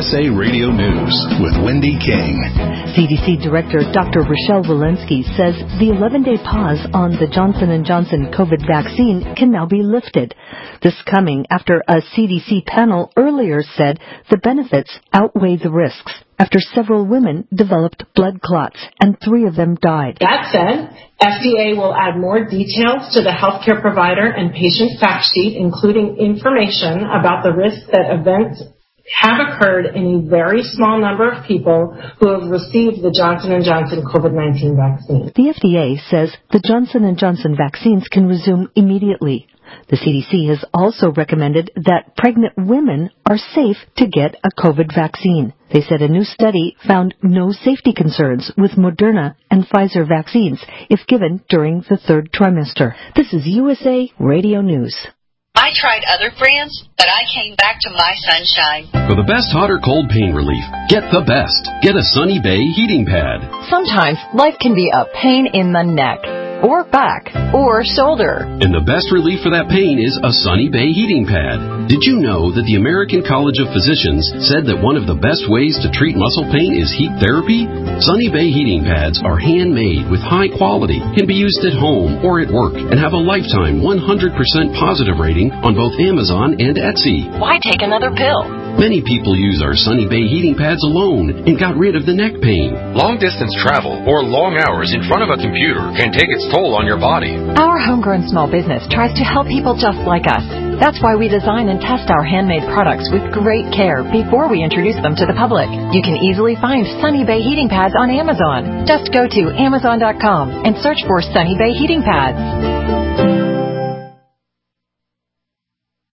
USA Radio News with Wendy King. CDC Director Dr. Rochelle Walensky says the 11-day pause on the Johnson & Johnson COVID vaccine can now be lifted. This coming after a CDC panel earlier said the benefits outweigh the risks after several women developed blood clots and 3 of them died. That said, FDA will add more details to the healthcare provider and patient fact sheet, including information about the risk that events have occurred in a very small number of people who have received the Johnson & Johnson COVID-19 vaccine. The FDA says the Johnson & Johnson vaccines can resume immediately. The CDC has also recommended that pregnant women are safe to get a COVID vaccine. They said a new study found no safety concerns with Moderna and Pfizer vaccines if given during the 3rd trimester. This is USA Radio News. I tried other brands, but I came back to My Sunshine. For the best hot or cold pain relief, get the best. Get a Sunny Bay heating pad. Sometimes life can be a pain in the neck, or back, or shoulder. And the best relief for that pain is a Sunny Bay heating pad. Did you know that the American College of Physicians said that one of the best ways to treat muscle pain is heat therapy? Sunny Bay heating pads are handmade with high quality, can be used at home or at work, and have a lifetime 100% positive rating on both Amazon and Etsy. Why take another pill? Many people use our Sunny Bay heating pads alone and got rid of the neck pain. Long-distance travel or long hours in front of a computer can take its toll on your body. Our homegrown small business tries to help people just like us. That's why we design and test our handmade products with great care before we introduce them to the public. You can easily find Sunny Bay heating pads on Amazon. Just go to Amazon.com and search for Sunny Bay heating pads.